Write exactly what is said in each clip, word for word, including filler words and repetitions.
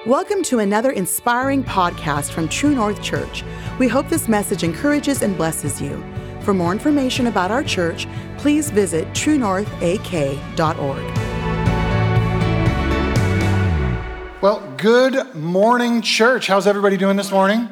Welcome to another inspiring podcast from True North Church. We hope this message encourages and blesses you. For more information about our church, please visit true north a k dot org. Well, good morning, church. How's everybody doing this morning?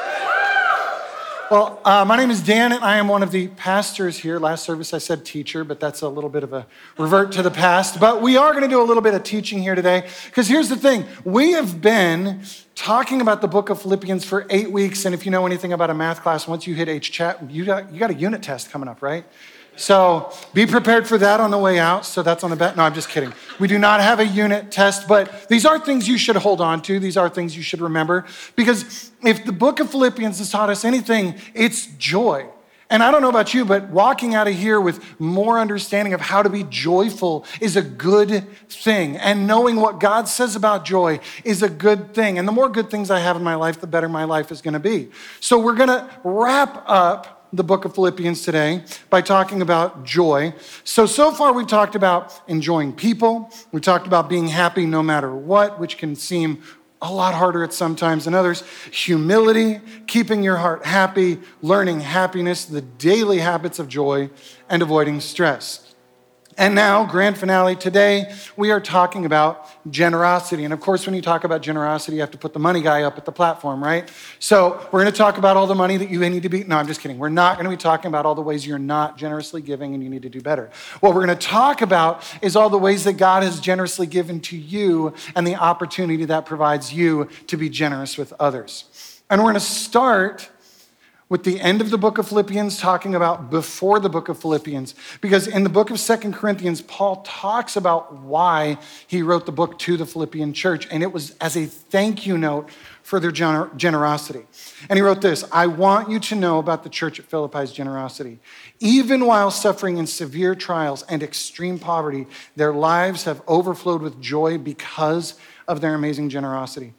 Well, uh, my name is Dan, and I am one of the pastors here. Last service I said teacher, but that's a little bit of a revert to the past. But we are going to do a little bit of teaching here today, because here's the thing. We have been talking about the book of Philippians for eight weeks, and if you know anything about a math class, once you hit H chat, you got, you got a unit test coming up, right? So be prepared for that on the way out. So that's on the back. No, I'm just kidding. We do not have a unit test, but these are things you should hold on to. These are things you should remember, because if the book of Philippians has taught us anything, it's joy. And I don't know about you, but walking out of here with more understanding of how to be joyful is a good thing. And knowing what God says about joy is a good thing. And the more good things I have in my life, the better my life is going to be. So we're going to wrap up the book of Philippians today by talking about joy. So, so far we've talked about enjoying people. We've talked about being happy no matter what, which can seem a lot harder at some times than others. Humility, keeping your heart happy, learning happiness, the daily habits of joy, and avoiding stress. And now, grand finale, today we are talking about generosity. And of course, when you talk about generosity, you have to put the money guy up at the platform, right? So we're going to talk about all the money that you need to be, no, I'm just kidding. We're not going to be talking about all the ways you're not generously giving and you need to do better. What we're going to talk about is all the ways that God has generously given to you and the opportunity that provides you to be generous with others. And we're going to start with the end of the book of Philippians, talking about before the book of Philippians. Because in the book of Second Corinthians, Paul talks about why he wrote the book to the Philippian church. And it was as a thank you note for their gener- generosity. And he wrote this: I want you to know about the church at Philippi's generosity. Even while suffering in severe trials and extreme poverty, their lives have overflowed with joy because of their amazing generosity.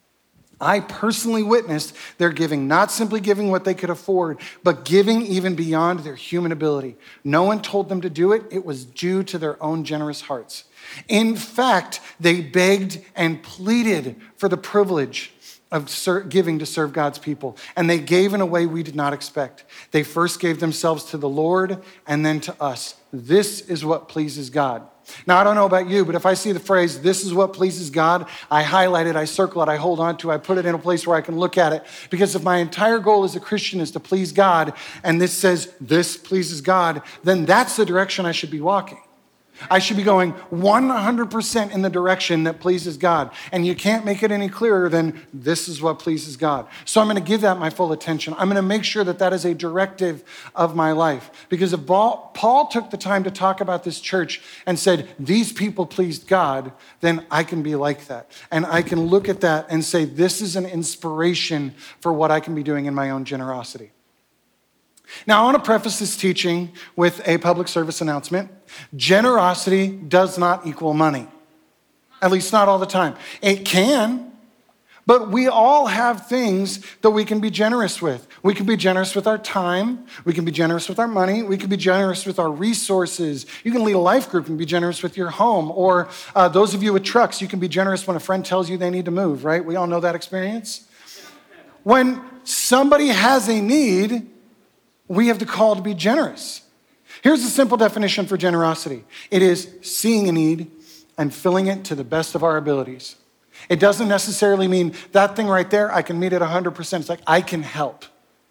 I personally witnessed their giving, not simply giving what they could afford, but giving even beyond their human ability. No one told them to do it. It was due to their own generous hearts. In fact, they begged and pleaded for the privilege of giving to serve God's people. And they gave in a way we did not expect. They first gave themselves to the Lord and then to us. This is what pleases God. Now, I don't know about you, but if I see the phrase, this is what pleases God, I highlight it, I circle it, I hold on to it, I put it in a place where I can look at it. Because if my entire goal as a Christian is to please God, and this says, this pleases God, then that's the direction I should be walking. I should be going one hundred percent in the direction that pleases God. And you can't make it any clearer than this is what pleases God. So I'm going to give that my full attention. I'm going to make sure that that is a directive of my life. Because if Paul took the time to talk about this church and said, these people pleased God, then I can be like that. And I can look at that and say, this is an inspiration for what I can be doing in my own generosity. Now, I want to preface this teaching with a public service announcement. Generosity does not equal money, at least not all the time. It can, but we all have things that we can be generous with. We can be generous with our time. We can be generous with our money. We can be generous with our resources. You can lead a life group and be generous with your home. Or uh, those of you with trucks, you can be generous when a friend tells you they need to move, right? We all know that experience. When somebody has a need, we have the call to be generous. Here's a simple definition for generosity. It is seeing a need and filling it to the best of our abilities. It doesn't necessarily mean that thing right there, I can meet it one hundred percent. It's like, I can help.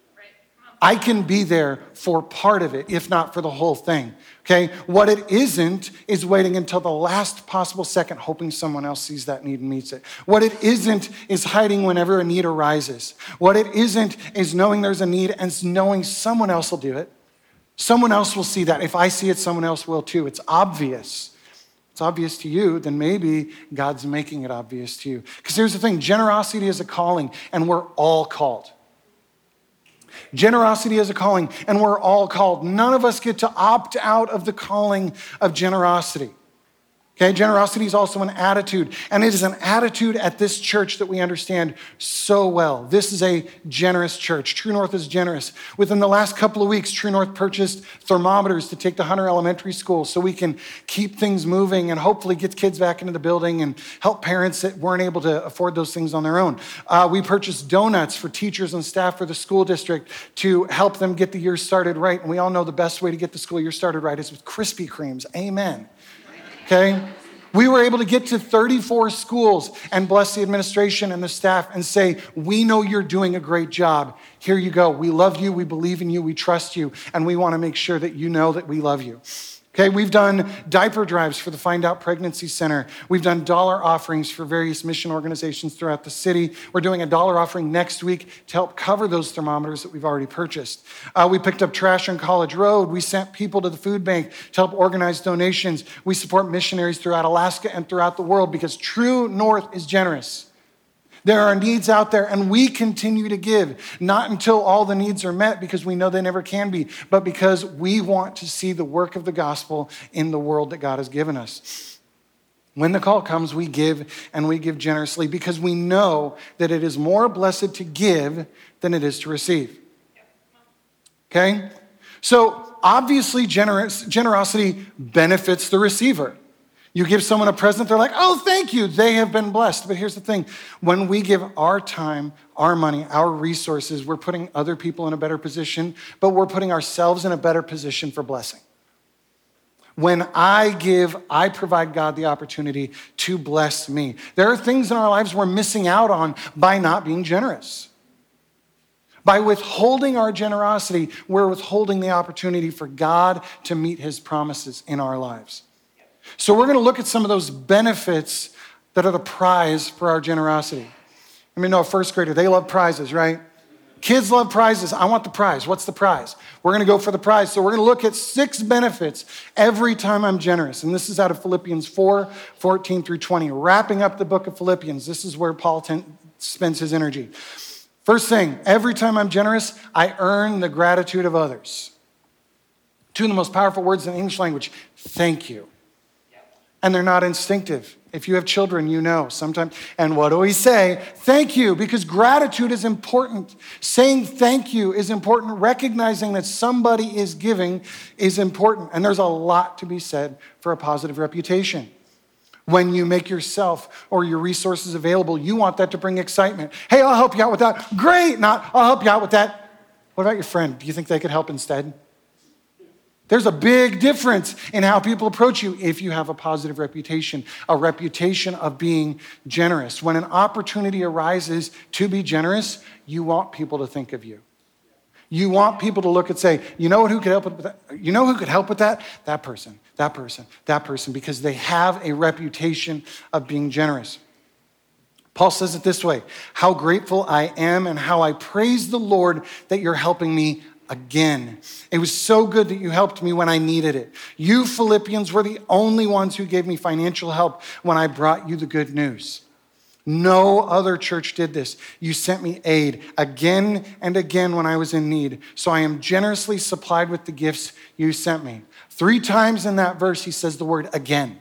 I can be there for part of it, if not for the whole thing, okay? What it isn't is waiting until the last possible second, hoping someone else sees that need and meets it. What it isn't is hiding whenever a need arises. What it isn't is knowing there's a need and knowing someone else will do it. Someone else will see that. If I see it, someone else will too. It's obvious. It's obvious to you, then maybe God's making it obvious to you. Because here's the thing, generosity is a calling, and we're all called. Generosity is a calling, and we're all called. None of us get to opt out of the calling of generosity. Okay, generosity is also an attitude, and it is an attitude at this church that we understand so well. This is a generous church. True North is generous. Within the last couple of weeks, True North purchased thermometers to take to Hunter Elementary School so we can keep things moving and hopefully get kids back into the building and help parents that weren't able to afford those things on their own. Uh, we purchased donuts for teachers and staff for the school district to help them get the year started right, and we all know the best way to get the school year started right is with Krispy Kremes. Amen. Okay? We were able to get to thirty-four schools and bless the administration and the staff and say, we know you're doing a great job. Here you go. We love you. We believe in you. We trust you. And we want to make sure that you know that we love you. Okay, we've done diaper drives for the Find Out Pregnancy Center. We've done dollar offerings for various mission organizations throughout the city. We're doing a dollar offering next week to help cover those thermometers that we've already purchased. Uh, we picked up trash on College Road. We sent people to the food bank to help organize donations. We support missionaries throughout Alaska and throughout the world because True North is generous. There are needs out there, and we continue to give, not until all the needs are met because we know they never can be, but because we want to see the work of the gospel in the world that God has given us. When the call comes, we give, and we give generously because we know that it is more blessed to give than it is to receive. Okay? So obviously, generous, generosity benefits the receiver. You give someone a present, they're like, oh, thank you. They have been blessed. But here's the thing. When we give our time, our money, our resources, we're putting other people in a better position, but we're putting ourselves in a better position for blessing. When I give, I provide God the opportunity to bless me. There are things in our lives we're missing out on by not being generous. By withholding our generosity, we're withholding the opportunity for God to meet his promises in our lives. So we're going to look at some of those benefits that are the prize for our generosity. I mean, no, a first grader, they love prizes, right? Kids love prizes. I want the prize. What's the prize? We're going to go for the prize. So we're going to look at six benefits every time I'm generous. And this is out of Philippians four, fourteen through twenty. Wrapping up the book of Philippians, this is where Paul ten- spends his energy. First thing, every time I'm generous, I earn the gratitude of others. Two of the most powerful words in the English language, thank you. And they're not instinctive. If you have children, you know sometimes. And what do we say? Thank you, because gratitude is important. Saying thank you is important. Recognizing that somebody is giving is important. And there's a lot to be said for a positive reputation. When you make yourself or your resources available, you want that to bring excitement. Hey, I'll help you out with that. Great, not, I'll help you out with that. What about your friend? Do you think they could help instead? There's a big difference in how people approach you if you have a positive reputation, a reputation of being generous. When an opportunity arises to be generous, you want people to think of you. You want people to look and say, you know who could help with that? You know who could help with that? That person, that person, that person, because they have a reputation of being generous. Paul says it this way, how grateful I am and how I praise the Lord that you're helping me again. It was so good that you helped me when I needed it. You Philippians were the only ones who gave me financial help when I brought you the good news. No other church did this. You sent me aid again and again when I was in need. So I am generously supplied with the gifts you sent me. Three times in that verse, he says the word again,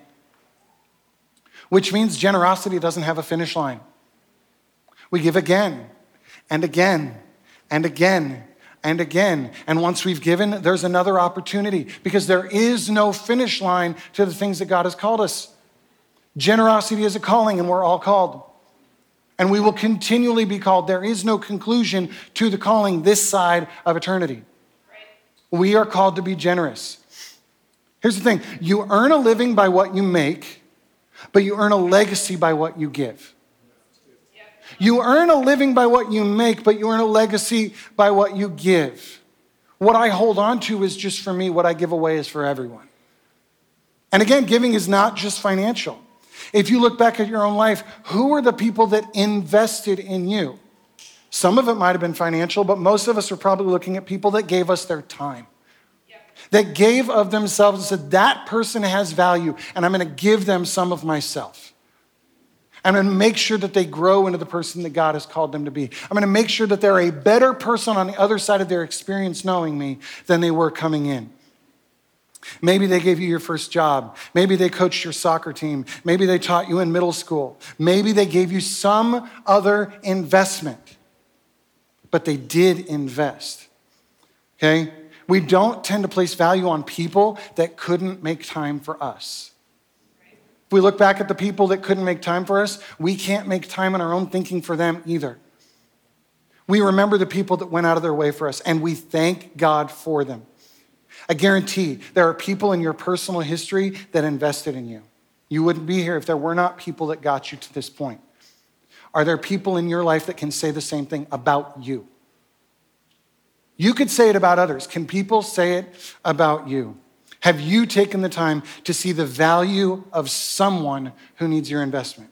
which means generosity doesn't have a finish line. We give again and again and again and again. And once we've given, there's another opportunity because there is no finish line to the things that God has called us. Generosity is a calling and we're all called. And we will continually be called. There is no conclusion to the calling this side of eternity. Right. We are called to be generous. Here's the thing. You earn a living by what you make, but you earn a legacy by what you give. You earn a living by what you make, but you earn a legacy by what you give. What I hold on to is just for me. What I give away is for everyone. And again, giving is not just financial. If you look back at your own life, who are the people that invested in you? Some of it might have been financial, but most of us are probably looking at people that gave us their time. Yeah. That gave of themselves and said, that person has value, and I'm going to give them some of myself. I'm going to make sure that they grow into the person that God has called them to be. I'm going to make sure that they're a better person on the other side of their experience knowing me than they were coming in. Maybe they gave you your first job. Maybe they coached your soccer team. Maybe they taught you in middle school. Maybe they gave you some other investment, but they did invest, okay? We don't tend to place value on people that couldn't make time for us. If we look back at the people that couldn't make time for us, we can't make time in our own thinking for them either. We remember the people that went out of their way for us, and we thank God for them. I guarantee there are people in your personal history that invested in you. You wouldn't be here if there were not people that got you to this point. Are there people in your life that can say the same thing about you? You could say it about others. Can people say it about you? Have you taken the time to see the value of someone who needs your investment?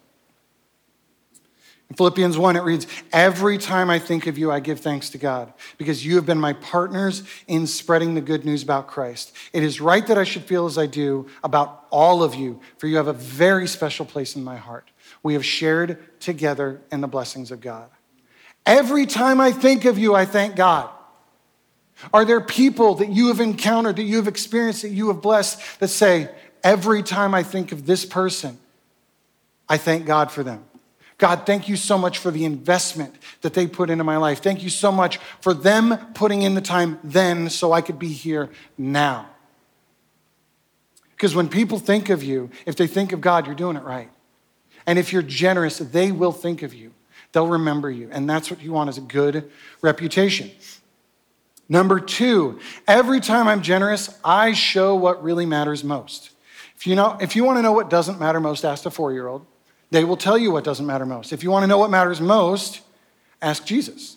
In Philippians one, it reads, every time I think of you, I give thanks to God because you have been my partners in spreading the good news about Christ. It is right that I should feel as I do about all of you, for you have a very special place in my heart. We have shared together in the blessings of God. Every time I think of you, I thank God. Are there people that you have encountered, that you have experienced, that you have blessed, that say, every time I think of this person, I thank God for them? God, thank you so much for the investment that they put into my life. Thank you so much for them putting in the time then so I could be here now. Because when people think of you, if they think of God, you're doing it right. And if you're generous, they will think of you. They'll remember you. And that's what you want, is a good reputation. Number two, every time I'm generous, I show what really matters most. If you know, if you want to know what doesn't matter most, ask a four-year-old. They will tell you what doesn't matter most. If you want to know what matters most, ask Jesus.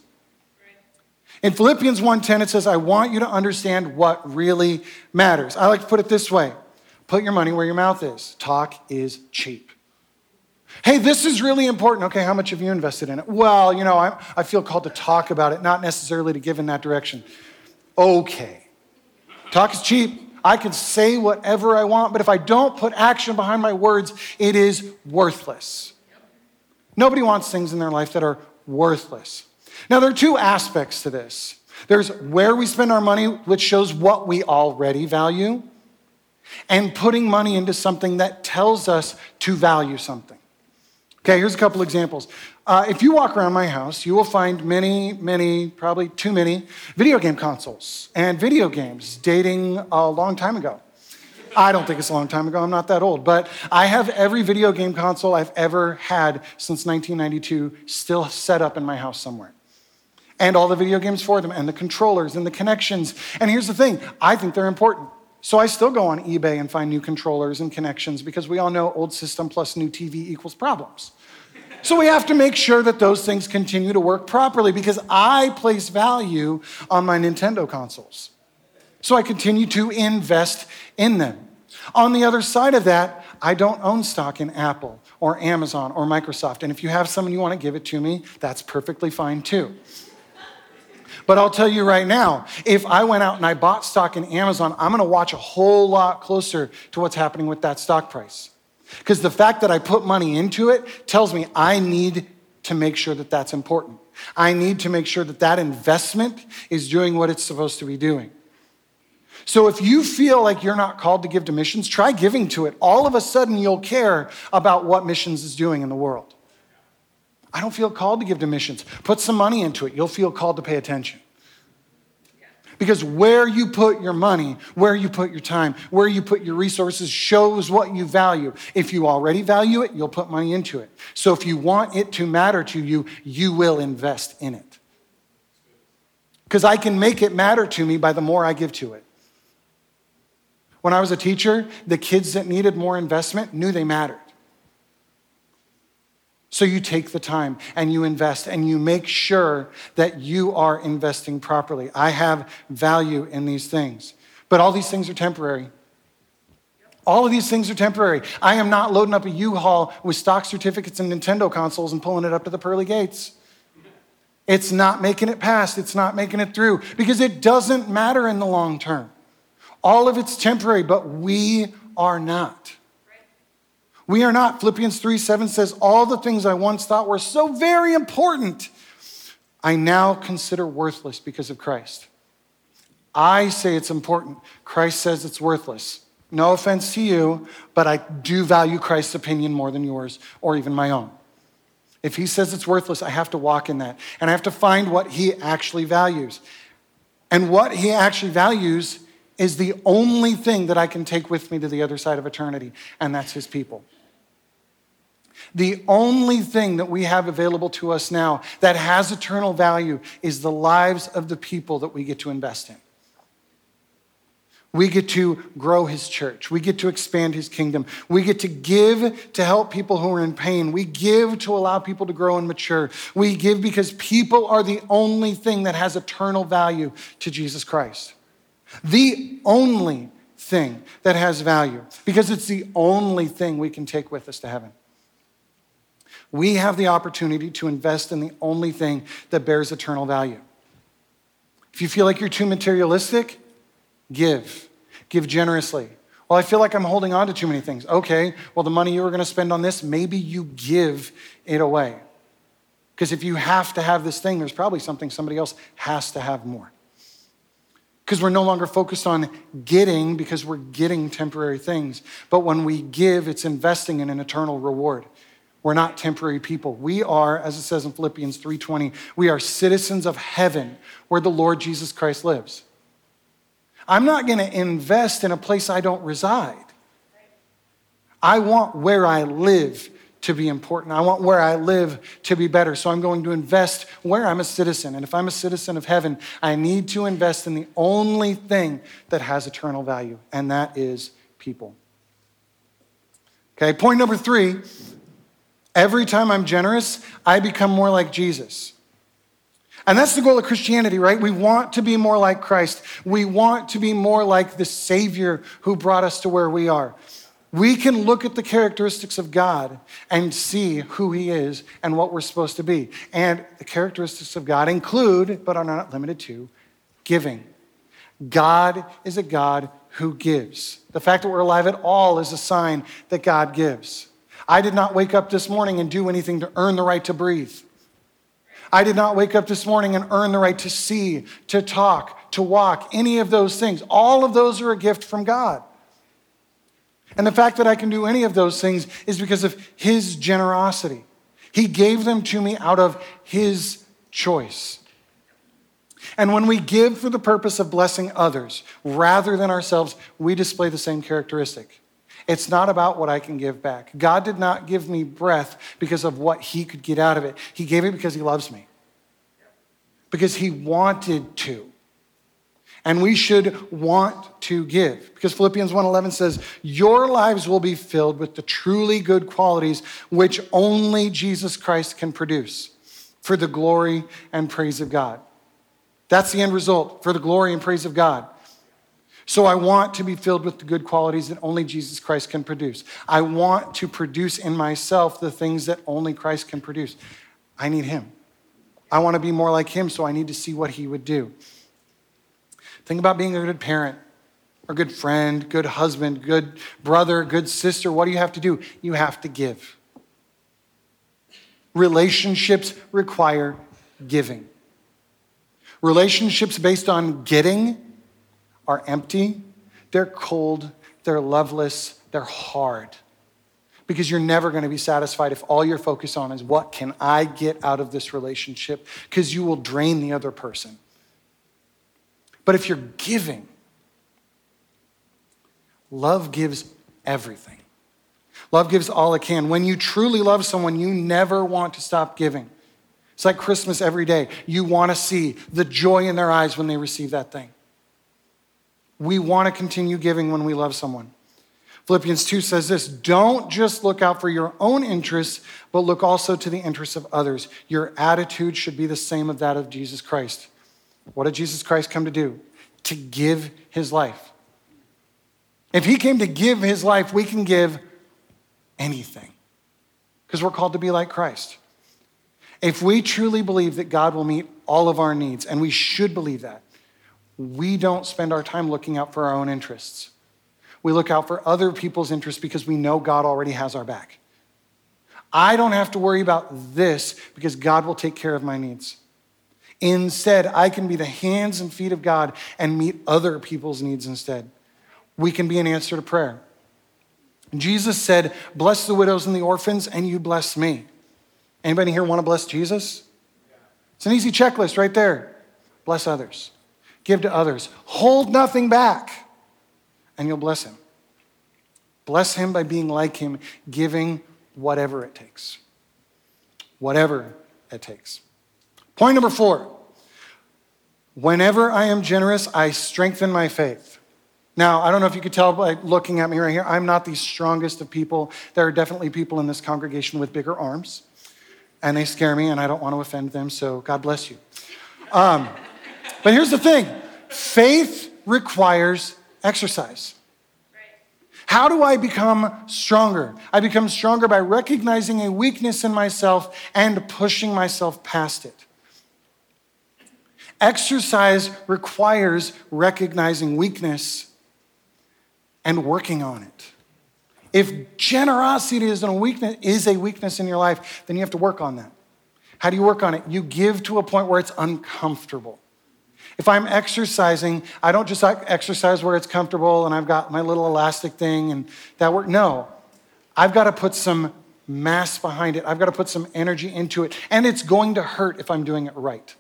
In Philippians one ten, it says, I want you to understand what really matters. I like to put it this way. Put your money where your mouth is. Talk is cheap. Hey, this is really important. Okay, how much have you invested in it? Well, you know, I, I feel called to talk about it, not necessarily to give in that direction. Okay. Talk is cheap. I can say whatever I want, but if I don't put action behind my words, it is worthless. Nobody wants things in their life that are worthless. Now, there are two aspects to this. There's where we spend our money, which shows what we already value, and putting money into something that tells us to value something. Okay, here's a couple examples. Uh, if you walk around my house, you will find many, many, probably too many video game consoles and video games dating a long time ago. I don't think it's a long time ago. I'm not that old. But I have every video game console I've ever had since nineteen ninety-two still set up in my house somewhere. And all the video games for them, and the controllers, and the connections. And here's the thing. I think they're important. So I still go on eBay and find new controllers and connections because we all know old system plus new T V equals problems. So we have to make sure that those things continue to work properly because I place value on my Nintendo consoles. So I continue to invest in them. On the other side of that, I don't own stock in Apple or Amazon or Microsoft. And if you have some and you want to give it to me, that's perfectly fine too. But I'll tell you right now, if I went out and I bought stock in Amazon, I'm going to watch a whole lot closer to what's happening with that stock price. Because the fact that I put money into it tells me I need to make sure that that's important. I need to make sure that that investment is doing what it's supposed to be doing. So if you feel like you're not called to give to missions, try giving to it. All of a sudden, you'll care about what missions is doing in the world. I don't feel called to give to missions. Put some money into it. You'll feel called to pay attention. Because where you put your money, where you put your time, where you put your resources shows what you value. If you already value it, you'll put money into it. So if you want it to matter to you, you will invest in it. Because I can make it matter to me by the more I give to it. When I was a teacher, the kids that needed more investment knew they mattered. So you take the time and you invest and you make sure that you are investing properly. I have value in these things, but all these things are temporary. All of these things are temporary. I am not loading up a U-Haul with stock certificates and Nintendo consoles and pulling it up to the pearly gates. It's not making it past. It's not making it through because it doesn't matter in the long term. All of it's temporary, but we are not. We are not. Philippians three seven says, all the things I once thought were so very important, I now consider worthless because of Christ. I say it's important. Christ says it's worthless. No offense to you, but I do value Christ's opinion more than yours or even my own. If he says it's worthless, I have to walk in that. And I have to find what he actually values. And what he actually values is the only thing that I can take with me to the other side of eternity, and that's his people. The only thing that we have available to us now that has eternal value is the lives of the people that we get to invest in. We get to grow his church. We get to expand his kingdom. We get to give to help people who are in pain. We give to allow people to grow and mature. We give because people are the only thing that has eternal value to Jesus Christ. The only thing that has value, because it's the only thing we can take with us to heaven. We have the opportunity to invest in the only thing that bears eternal value. If you feel like you're too materialistic, give. Give generously. Well, I feel like I'm holding on to too many things. Okay, well, the money you were going to spend on this, maybe you give it away. Because if you have to have this thing, there's probably something somebody else has to have more. Because we're no longer focused on getting because we're getting temporary things. But when we give, it's investing in an eternal reward. We're not temporary people. We are, as it says in Philippians three twenty, we are citizens of heaven where the Lord Jesus Christ lives. I'm not going to invest in a place I don't reside. I want where I live to be important. I want where I live to be better. So I'm going to invest where I'm a citizen. And if I'm a citizen of heaven, I need to invest in the only thing that has eternal value, and that is people. Okay, point number three. Every time I'm generous, I become more like Jesus. And that's the goal of Christianity, right? We want to be more like Christ. We want to be more like the Savior who brought us to where we are. We can look at the characteristics of God and see who he is and what we're supposed to be. And the characteristics of God include, but are not limited to, giving. God is a God who gives. The fact that we're alive at all is a sign that God gives. I did not wake up this morning and do anything to earn the right to breathe. I did not wake up this morning and earn the right to see, to talk, to walk, any of those things. All of those are a gift from God. And the fact that I can do any of those things is because of his generosity. He gave them to me out of his choice. And when we give for the purpose of blessing others rather than ourselves, we display the same characteristic. It's not about what I can give back. God did not give me breath because of what he could get out of it. He gave it because he loves me. Because he wanted to. And we should want to give. Because Philippians one eleven says, your lives will be filled with the truly good qualities which only Jesus Christ can produce for the glory and praise of God. That's the end result, for the glory and praise of God. So I want to be filled with the good qualities that only Jesus Christ can produce. I want to produce in myself the things that only Christ can produce. I need him. I want to be more like him, so I need to see what he would do. Think about being a good parent, or good friend, good husband, good brother, good sister. What do you have to do? You have to give. Relationships require giving. Relationships based on getting are empty, they're cold, they're loveless, they're hard. Because you're never going to be satisfied if all you're focused on is what can I get out of this relationship? Because you will drain the other person. But if you're giving, love gives everything. Love gives all it can. When you truly love someone, you never want to stop giving. It's like Christmas every day. You want to see the joy in their eyes when they receive that thing. We want to continue giving when we love someone. Philippians two says this, don't just look out for your own interests, but look also to the interests of others. Your attitude should be the same of that of Jesus Christ. What did Jesus Christ come to do? To give his life. If he came to give his life, we can give anything because we're called to be like Christ. If we truly believe that God will meet all of our needs, and we should believe that, we don't spend our time looking out for our own interests. We look out for other people's interests because we know God already has our back. I don't have to worry about this because God will take care of my needs. Instead, I can be the hands and feet of God and meet other people's needs instead. We can be an answer to prayer. Jesus said, bless the widows and the orphans, and you bless me. Anybody here want to bless Jesus? It's an easy checklist right there. Bless others. Give to others. Hold nothing back, and you'll bless him. Bless him by being like him, giving whatever it takes. Whatever it takes. Point number four. Whenever I am generous, I strengthen my faith. Now, I don't know if you could tell by looking at me right here, I'm not the strongest of people. There are definitely people in this congregation with bigger arms, and they scare me, and I don't want to offend them, so God bless you. Um, but here's the thing. Faith requires exercise. How do I become stronger? I become stronger by recognizing a weakness in myself and pushing myself past it. Exercise requires recognizing weakness and working on it. If generosity is a weakness, is a weakness in your life, then you have to work on that. How do you work on it? You give to a point where it's uncomfortable. If I'm exercising, I don't just exercise where it's comfortable and I've got my little elastic thing and that work. No, I've got to put some mass behind it. I've got to put some energy into it. And it's going to hurt if I'm doing it right.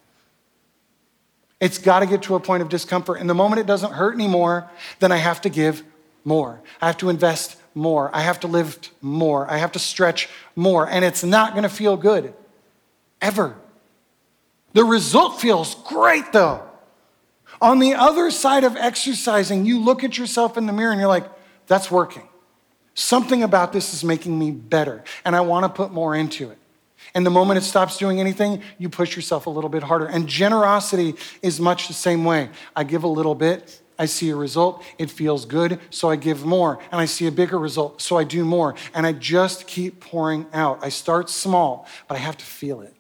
It's got to get to a point of discomfort. And the moment it doesn't hurt anymore, then I have to give more. I have to invest more. I have to lift more. I have to stretch more. And it's not going to feel good, ever. The result feels great, though. On the other side of exercising, you look at yourself in the mirror and you're like, that's working. Something about this is making me better, and I want to put more into it. And the moment it stops doing anything, you push yourself a little bit harder. And generosity is much the same way. I give a little bit, I see a result, it feels good, so I give more. And I see a bigger result, so I do more. And I just keep pouring out. I start small, but I have to feel it.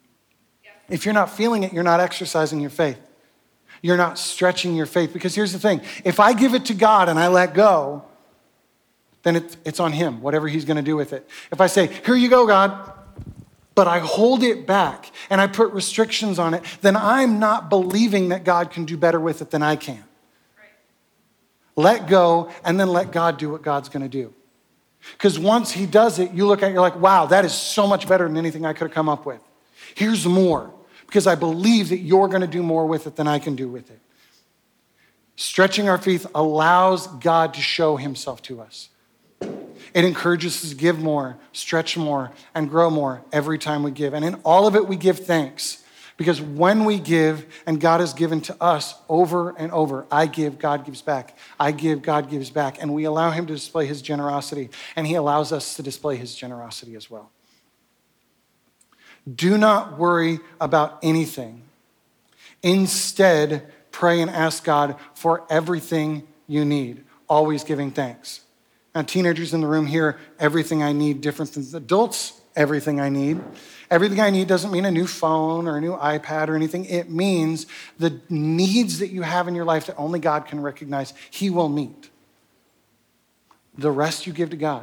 If you're not feeling it, you're not exercising your faith. You're not stretching your faith. Because here's the thing. If I give it to God and I let go, then it, it's on him, whatever he's going to do with it. If I say, here you go, God, but I hold it back and I put restrictions on it, then I'm not believing that God can do better with it than I can. Right. Let go and then let God do what God's going to do. Because once he does it, you look at it, you're like, wow, that is so much better than anything I could have come up with. Here's more. Because I believe that you're going to do more with it than I can do with it. Stretching our faith allows God to show himself to us. It encourages us to give more, stretch more, and grow more every time we give. And in all of it, we give thanks. Because when we give, and God has given to us over and over, I give, God gives back. I give, God gives back. And we allow him to display his generosity, and he allows us to display his generosity as well. Do not worry about anything. Instead, pray and ask God for everything you need, always giving thanks. Now, teenagers in the room here, everything I need, different than adults, everything I need. Everything I need doesn't mean a new phone or a new iPad or anything. It means the needs that you have in your life that only God can recognize, he will meet. The rest you give to God.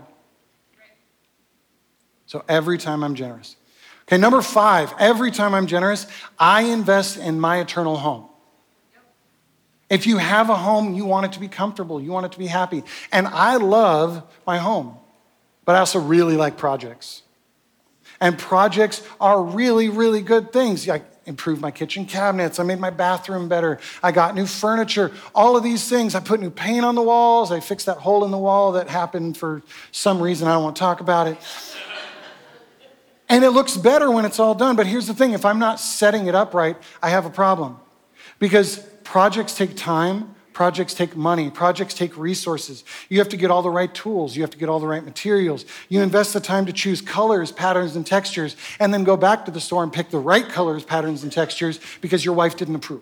So every time I'm generous. Okay, number five, every time I'm generous, I invest in my eternal home. If you have a home, you want it to be comfortable. You want it to be happy. And I love my home, but I also really like projects. And projects are really, really good things. I improved my kitchen cabinets. I made my bathroom better. I got new furniture. All of these things. I put new paint on the walls. I fixed that hole in the wall that happened for some reason. I don't want to talk about it. And it looks better when it's all done. But here's the thing. If I'm not setting it up right, I have a problem. Because projects take time. Projects take money. Projects take resources. You have to get all the right tools. You have to get all the right materials. You invest the time to choose colors, patterns, and textures, and then go back to the store and pick the right colors, patterns, and textures because your wife didn't approve.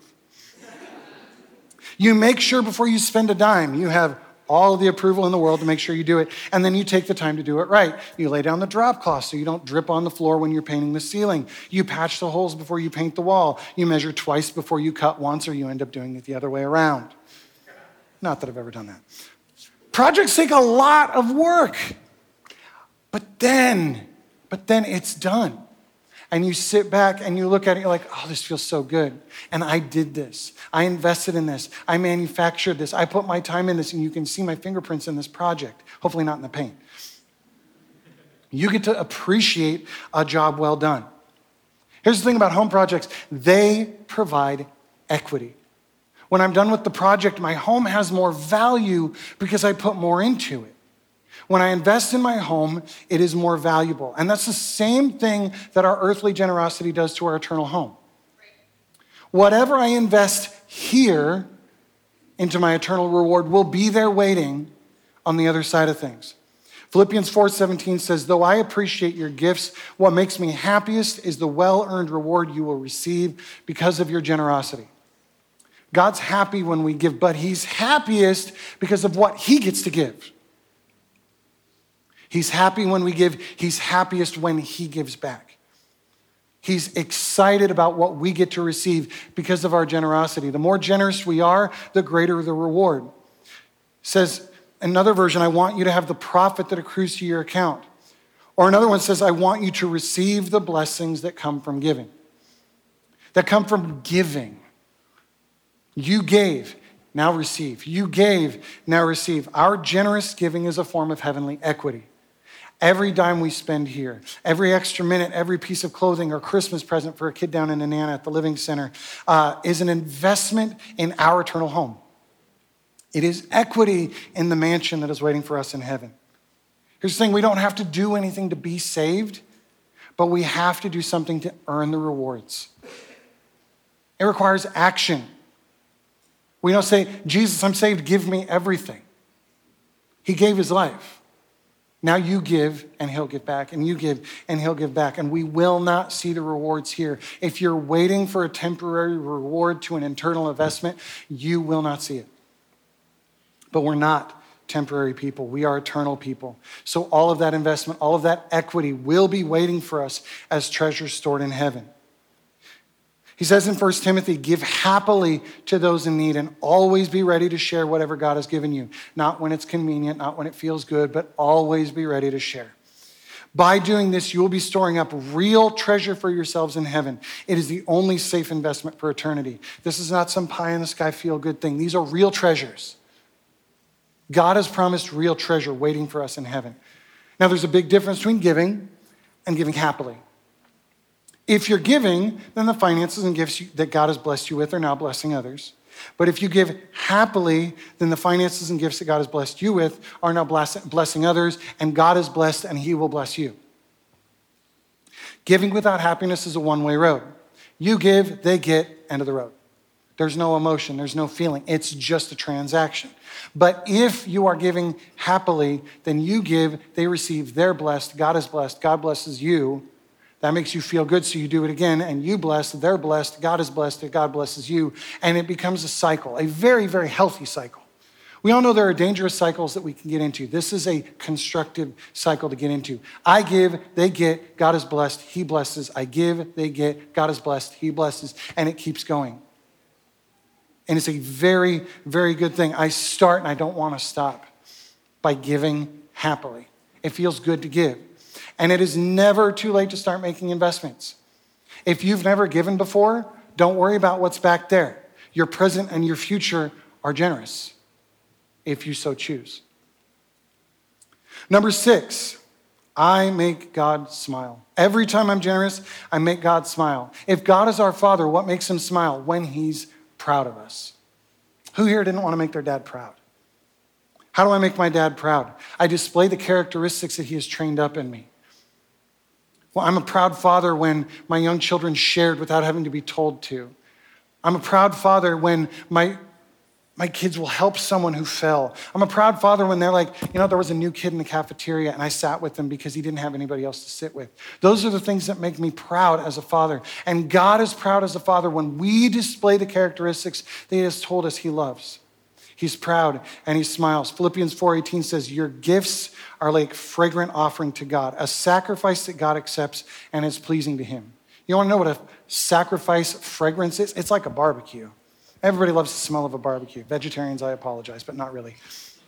You make sure before you spend a dime, you have all of the approval in the world to make sure you do it, and then you take the time to do it right. You lay down the drop cloth so you don't drip on the floor when you're painting the ceiling. You patch the holes before you paint the wall. You measure twice before you cut once, or you end up doing it the other way around. Not that I've ever done that. Projects take a lot of work, but then, but then it's done. And you sit back and you look at it, you're like, oh, this feels so good. And I did this. I invested in this. I manufactured this. I put my time in this, and you can see my fingerprints in this project. Hopefully not in the paint. You get to appreciate a job well done. Here's the thing about home projects. They provide equity. When I'm done with the project, my home has more value because I put more into it. When I invest in my home, it is more valuable. And that's the same thing that our earthly generosity does to our eternal home. Whatever I invest here into my eternal reward will be there waiting on the other side of things. Philippians four seventeen says, though I appreciate your gifts, what makes me happiest is the well-earned reward you will receive because of your generosity. God's happy when we give, but he's happiest because of what he gets to give. He's happy when we give. He's happiest when he gives back. He's excited about what we get to receive because of our generosity. The more generous we are, the greater the reward. It says, another version, I want you to have the profit that accrues to your account. Or another one says, I want you to receive the blessings that come from giving. That come from giving. You gave, now receive. You gave, now receive. Our generous giving is a form of heavenly equity. Every dime we spend here, every extra minute, every piece of clothing or Christmas present for a kid down in Nana at the Living Center uh, is an investment in our eternal home. It is equity in the mansion that is waiting for us in heaven. Here's the thing, we don't have to do anything to be saved, but we have to do something to earn the rewards. It requires action. We don't say, Jesus, I'm saved, give me everything. He gave his life. Now you give and he'll give back, and you give and he'll give back. And we will not see the rewards here. If you're waiting for a temporary reward to an internal investment, you will not see it. But we're not temporary people. We are eternal people. So all of that investment, all of that equity will be waiting for us as treasures stored in heaven. He says in First Timothy, give happily to those in need and always be ready to share whatever God has given you. Not when it's convenient, not when it feels good, but always be ready to share. By doing this, you will be storing up real treasure for yourselves in heaven. It is the only safe investment for eternity. This is not some pie in the sky feel good thing. These are real treasures. God has promised real treasure waiting for us in heaven. Now, there's a big difference between giving and giving happily. If you're giving, then the finances and gifts that God has blessed you with are now blessing others. But if you give happily, then the finances and gifts that God has blessed you with are now blessing others, and God is blessed and he will bless you. Giving without happiness is a one-way road. You give, they get, end of the road. There's no emotion, there's no feeling. It's just a transaction. But if you are giving happily, then you give, they receive, they're blessed, God is blessed, God blesses you. That makes you feel good, so you do it again, and you blessed, they're blessed, God is blessed, God blesses you, and it becomes a cycle, a very, very healthy cycle. We all know there are dangerous cycles that we can get into. This is a constructive cycle to get into. I give, they get, God is blessed, he blesses. I give, they get, God is blessed, he blesses, and it keeps going. And it's a very, very good thing. I start and I don't want to stop by giving happily. It feels good to give. And it is never too late to start making investments. If you've never given before, don't worry about what's back there. Your present and your future are generous, if you so choose. Number six, I make God smile. Every time I'm generous, I make God smile. If God is our Father, what makes him smile? When he's proud of us. Who here didn't want to make their dad proud? How do I make my dad proud? I display the characteristics that he has trained up in me. Well, I'm a proud father when my young children shared without having to be told to. I'm a proud father when my, my kids will help someone who fell. I'm a proud father when they're like, you know, there was a new kid in the cafeteria and I sat with them because he didn't have anybody else to sit with. Those are the things that make me proud as a father. And God is proud as a father when we display the characteristics that he has told us he loves. He's proud and he smiles. Philippians four eighteen says, your gifts are like fragrant offering to God, a sacrifice that God accepts and is pleasing to him. You want to know what a sacrifice fragrance is? It's like a barbecue. Everybody loves the smell of a barbecue. Vegetarians, I apologize, but not really.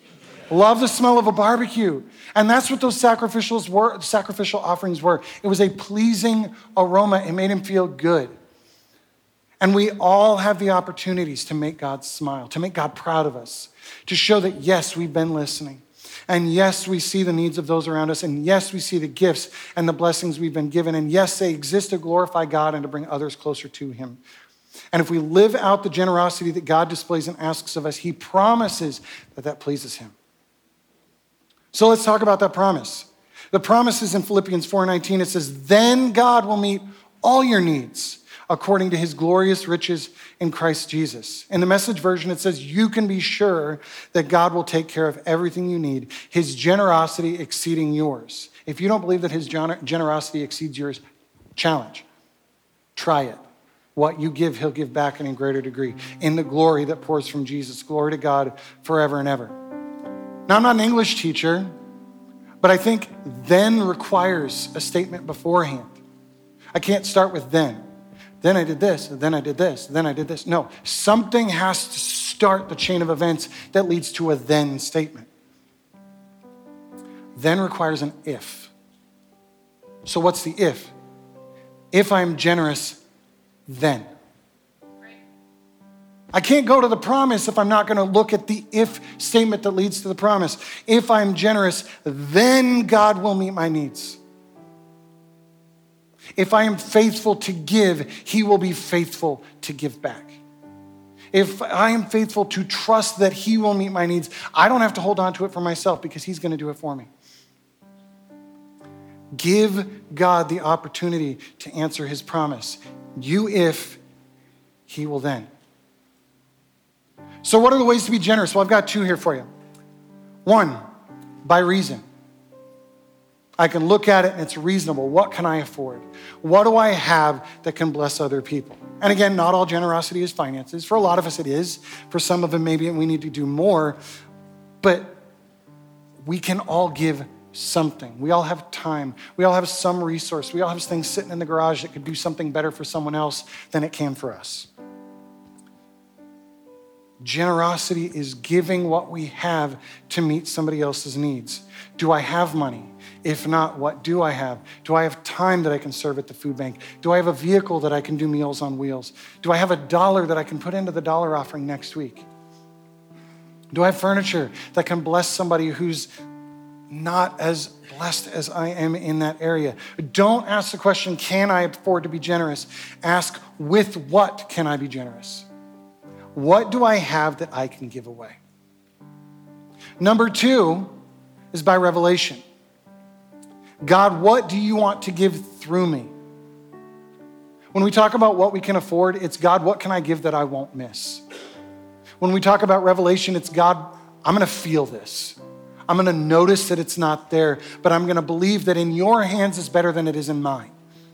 Love the smell of a barbecue. And that's what those sacrificials were, sacrificial offerings were. It was a pleasing aroma. It made him feel good. And we all have the opportunities to make God smile, to make God proud of us, to show that, yes, we've been listening. And yes, we see the needs of those around us. And yes, we see the gifts and the blessings we've been given. And yes, they exist to glorify God and to bring others closer to him. And if we live out the generosity that God displays and asks of us, he promises that that pleases him. So let's talk about that promise. The promise is in Philippians four nineteen. It says, then God will meet all your needs according to his glorious riches in Christ Jesus. In the Message version, it says, you can be sure that God will take care of everything you need, his generosity exceeding yours. If you don't believe that his generosity exceeds yours, challenge. Try it. What you give, he'll give back in a greater degree, in the glory that pours from Jesus. Glory to God forever and ever. Now, I'm not an English teacher, but I think then requires a statement beforehand. I can't start with then. Then I did this, then I did this, then I did this. No, something has to start the chain of events that leads to a then statement. Then requires an if. So what's the if? If I'm generous, then. I can't go to the promise if I'm not going to look at the if statement that leads to the promise. If I'm generous, then God will meet my needs. If I am faithful to give, he will be faithful to give back. If I am faithful to trust that he will meet my needs, I don't have to hold on to it for myself because he's going to do it for me. Give God the opportunity to answer his promise. You if, he will then. So what are the ways to be generous? Well, I've got two here for you. One, by reason. I can look at it and it's reasonable. What can I afford? What do I have that can bless other people? And again, not all generosity is finances. For a lot of us it is. For some of them, maybe we need to do more. But we can all give something. We all have time. We all have some resource. We all have things sitting in the garage that could do something better for someone else than it can for us. Generosity is giving what we have to meet somebody else's needs. Do I have money? If not, what do I have? Do I have time that I can serve at the food bank? Do I have a vehicle that I can do Meals on Wheels? Do I have a dollar that I can put into the dollar offering next week? Do I have furniture that can bless somebody who's not as blessed as I am in that area? Don't ask the question, can I afford to be generous? Ask, with what can I be generous? What do I have that I can give away? Number two is by revelation. God, what do you want to give through me? When we talk about what we can afford, it's God, what can I give that I won't miss? When we talk about revelation, it's God, I'm going to feel this. I'm going to notice that it's not there, but I'm going to believe that in your hands is better than it is in mine.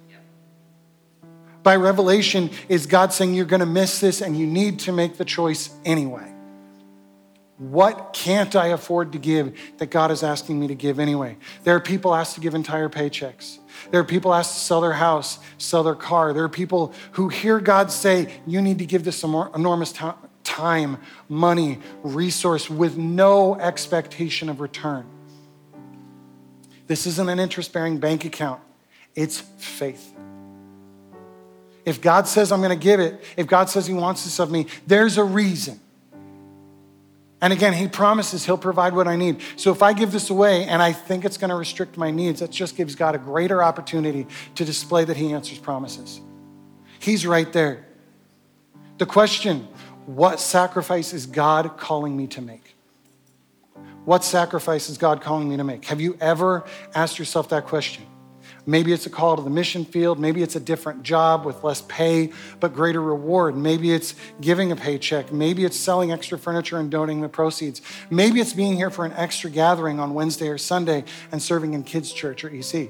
By revelation is God saying you're going to miss this and you need to make the choice anyway. What can't I afford to give that God is asking me to give anyway? There are people asked to give entire paychecks. There are people asked to sell their house, sell their car. There are people who hear God say, you need to give this enormous time, money, resource with no expectation of return. This isn't an interest-bearing bank account. It's faith. If God says I'm going to give it, if God says he wants this of me, there's a reason. And again, he promises he'll provide what I need. So if I give this away and I think it's going to restrict my needs, that just gives God a greater opportunity to display that he answers promises. He's right there. The question, what sacrifice is God calling me to make? What sacrifice is God calling me to make? Have you ever asked yourself that question? Maybe it's a call to the mission field. Maybe it's a different job with less pay, but greater reward. Maybe it's giving a paycheck. Maybe it's selling extra furniture and donating the proceeds. Maybe it's being here for an extra gathering on Wednesday or Sunday and serving in kids' church or E C.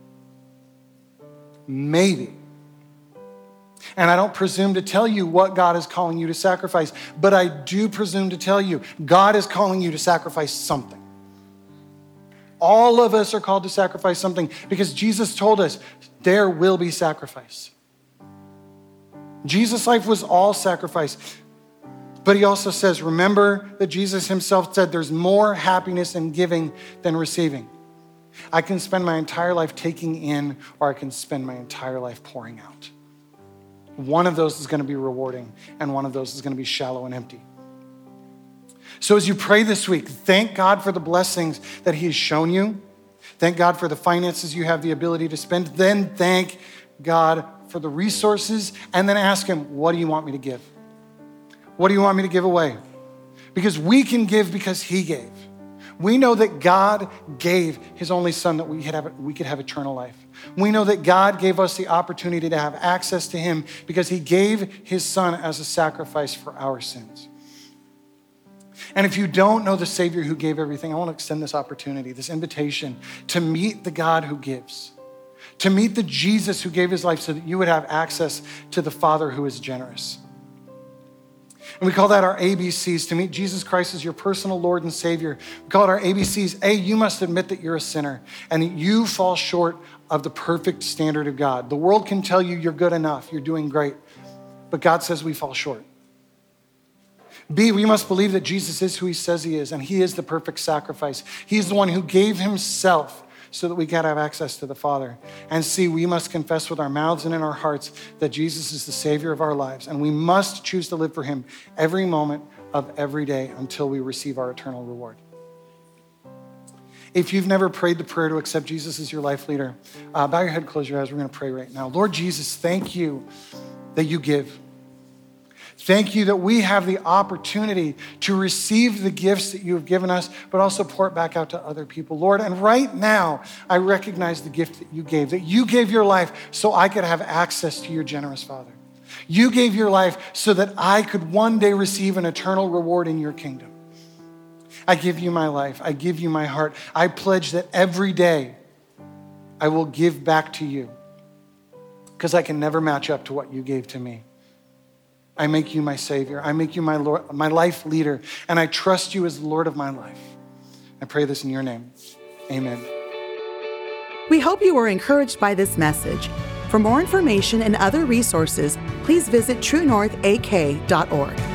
Maybe. And I don't presume to tell you what God is calling you to sacrifice, but I do presume to tell you God is calling you to sacrifice something. All of us are called to sacrifice something because Jesus told us there will be sacrifice. Jesus' life was all sacrifice. But he also says, remember that Jesus himself said there's more happiness in giving than receiving. I can spend my entire life taking in, or I can spend my entire life pouring out. One of those is going to be rewarding, and one of those is going to be shallow and empty. So as you pray this week, thank God for the blessings that he has shown you. Thank God for the finances you have the ability to spend. Then thank God for the resources, and then ask him, what do you want me to give? What do you want me to give away? Because we can give because he gave. We know that God gave his only son that we could have, we could have eternal life. We know that God gave us the opportunity to have access to him because he gave his son as a sacrifice for our sins. And if you don't know the Savior who gave everything, I want to extend this opportunity, this invitation to meet the God who gives, to meet the Jesus who gave his life so that you would have access to the Father who is generous. And we call that our A B Cs, to meet Jesus Christ as your personal Lord and Savior. We call it our A B Cs. A, you must admit that you're a sinner and that you fall short of the perfect standard of God. The world can tell you you're good enough, you're doing great, but God says we fall short. B, we must believe that Jesus is who he says he is, and he is the perfect sacrifice. He's the one who gave himself so that we can have access to the Father. And C, we must confess with our mouths and in our hearts that Jesus is the Savior of our lives, and we must choose to live for him every moment of every day until we receive our eternal reward. If you've never prayed the prayer to accept Jesus as your life leader, uh, bow your head, close your eyes. We're going to pray right now. Lord Jesus, thank you that you give. Thank you that we have the opportunity to receive the gifts that you have given us, but also pour it back out to other people. Lord, and right now, I recognize the gift that you gave, that you gave your life so I could have access to your generous Father. You gave your life so that I could one day receive an eternal reward in your kingdom. I give you my life. I give you my heart. I pledge that every day I will give back to you because I can never match up to what you gave to me. I make you my Savior. I make you my Lord, my life leader, and I trust you as the Lord of my life. I pray this in your name. Amen. We hope you were encouraged by this message. For more information and other resources, please visit true north a k dot org.